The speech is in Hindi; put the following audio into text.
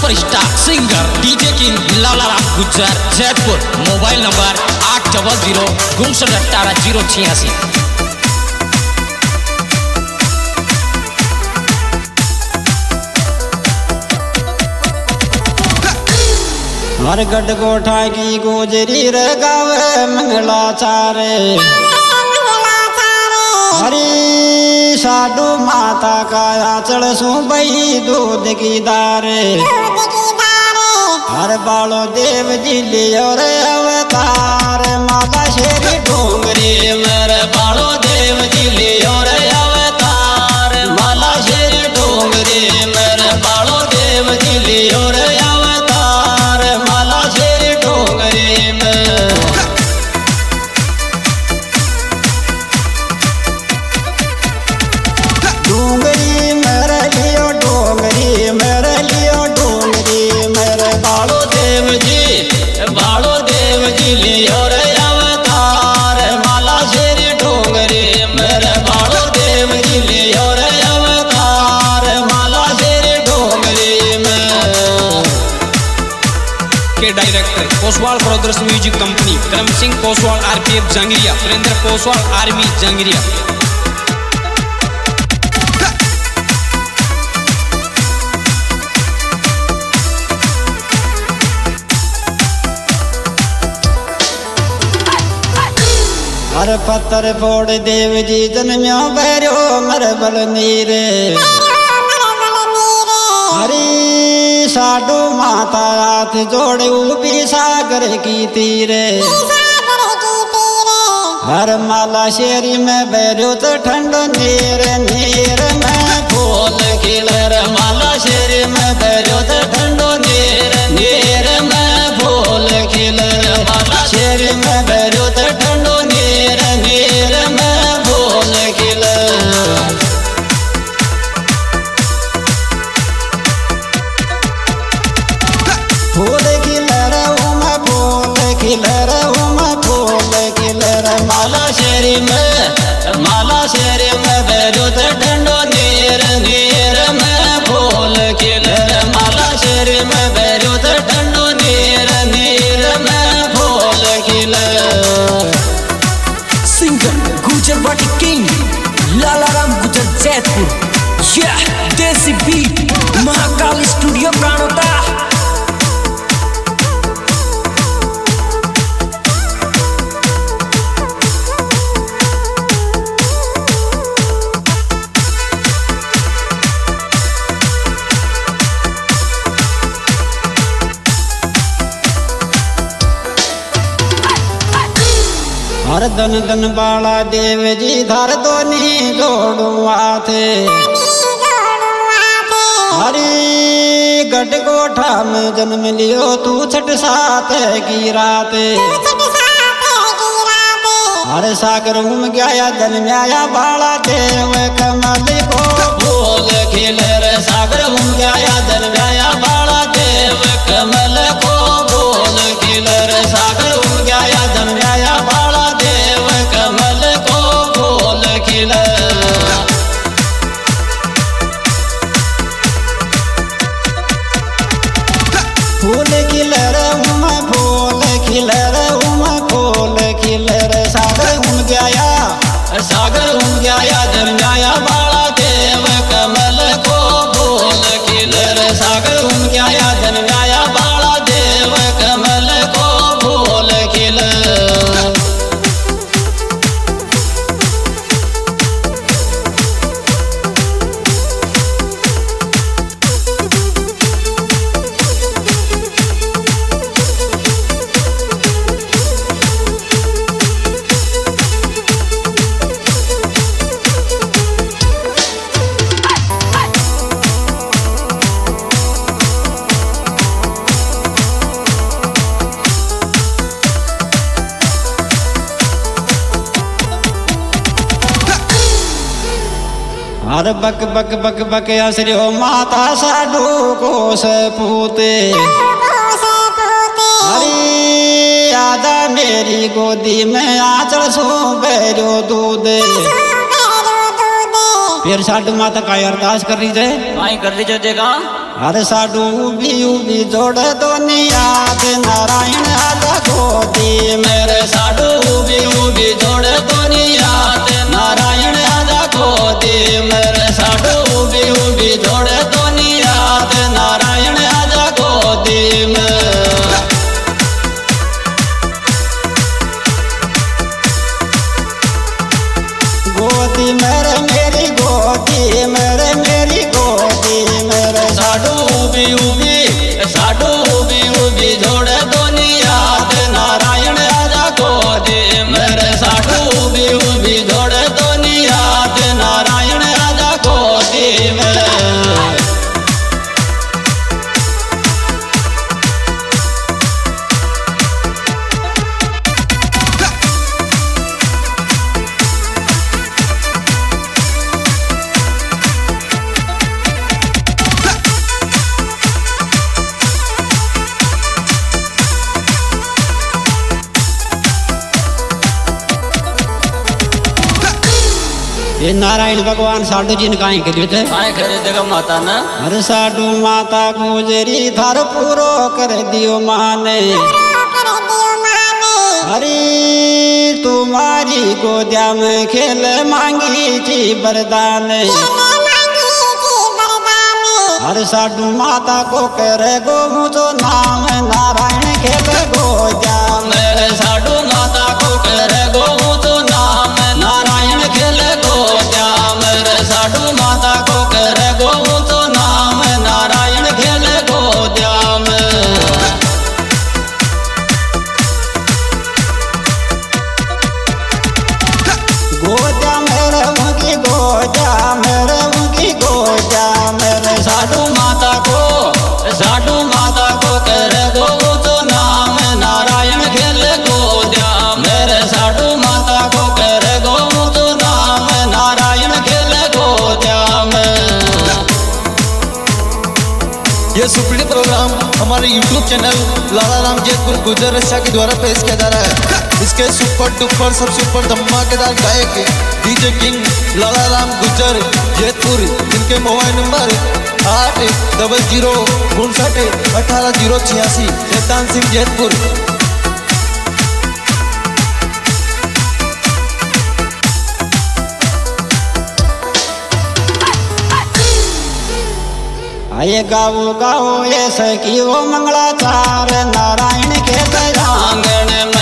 Superstar singer DJ king Lala Gujjar Jaipur. Mobile number 800-6518-086। हर गढ़ गोठा की गोजरी रे गावे मंगलाचारे। हरी साधु माता का आचल सु बही दूध की दारे। हर बालो देव जी लियो रे अवतार। माता शेरी डोंगरी मेरे बालो देव जी लियो रे अवतार। माला शेरी डोंगरी मेरे बालो देव जी लियो रे अवतार। माला शेरी डोंगरी में डोंगरी मेरे लियो डोंगरी मेरे लियो डोंगरी मेरे बालो देव जी लियो रे अवतार। माला शेरी डोंगरी मेरे बालो देव जी लियो रे अवतार। माला शेरी डोंगरी में के director Koswal brothers music company, Karam Singh Koswal RPF Jangaria, Surendra Koswal army Jangaria. हर पत्थर फोड़ देव जी जन्म्यो भैरो मरबल नीरे। हरी साधु माता हाथ जोड़े ऊपी सागर की तीरे। हर माला शेरी में भैरो तो ठंडो नीर नीर में फूल खिलर। माला शेरी में भैरो तो ठंडो नीर नीर में फूल खिलर। माला शेरी में भैरो तो ठंडो नीर नीर में फूल खिलर। फूल खिलर उमा फूल खिलर उमा फूल खिलर। माला शेरी में भैरो तो ठंडो नीर नीर में फूल खिलर। माला शेरी में भैरो तो ठंडो नीर नीर में फूल खिलर। सिंगर गुजरवाटी किंग लालाराम गुजर जयपुर। यह देसी बीट महाकाल स्टूडियो प्राणोता। हर धन धन बाला देव जी धर दोनी जोड़ुआ थे। हरी गढ़ गोठा में जन्म लियो तू छठ सात की रात। हर सागर घूम गया जन्म आया बाला देव कमल को फूल खिलर। सागर घूम गया जन्म आया बाला देव कमल को फूल खिलर। सागर घूम गया जन्म आया बाला देव कमल को फूल खिलर। फूल खिलर उमा फूल खिलर उमा फूल खिलर। सागर घूम गया जन्म आया बाला देव कमल को फूल खिलर। सागर घूम गया जन्म आया बाला देव कमल को फूल खिलर। हर बक बक बक बक असरियो माता साधु को से पूते। हरी आजा मेरी गोदी में आचल सो बैरो दूध। फिर साधु माता का अरदास कर लीजिए। कर लीजिए। अरे साडू उबी उबी जोड़ दुनिया नारायण आजा गोदी मेरे साडू उबी उबी जोड़ दुनिया नारायण आजा गोदी मेरे साडू उबी उबी जोड़ दुनिया नारायण आजा गोदी में गोदी मेरे मेरी गोदी मेरे मेरी गोदी मेरे साडू उबी उबी जोड़ दुनिया नारायण आजा गोदी मेरे साडू उबी जोड़ दुनिया नारायण आजा गोदी में ये नारायण भगवान साडू जी ने काहे खरीदेगा माता ना। अरे साडू माता गुजरी थार पूरो कर दियो माने अरे तुम्हारी गोदिया में खेल मांगी थी वरदान अरे साडू माता को करे गो तो नाम नारायण खेल गोदिया मेरे साडू माता को करे गो तो नाम नारायण खेल गोदिया मेरे साडू माता को करे गो तो नाम नारायण खेल गोदिया में गोदिया मेरे मुखी गोदिया मेरे मुखी गोदिया मेरे साडू माता को करे गो तो नाम नारायण खेल गोदिया मेरे साडू माता को करे गो तो नाम नारायण खेल गोदिया में। ये सुपीड़ित प्रोग्राम हमारे YouTube चैनल लाला राम जैतपुर गुजर रक्षा के द्वारा पेश किया जा रहा है। इसके सुपर डुपर सबसे ऊपर धमाकेदार गायक डीजे किंग लाला राम गुजर जैतपुर, जिनके मोबाइल नंबर 8059 शैतान सिंह जैतपुर। आये गाओ गाओ ये सखी वो मंगलाचार नारायण के आंगन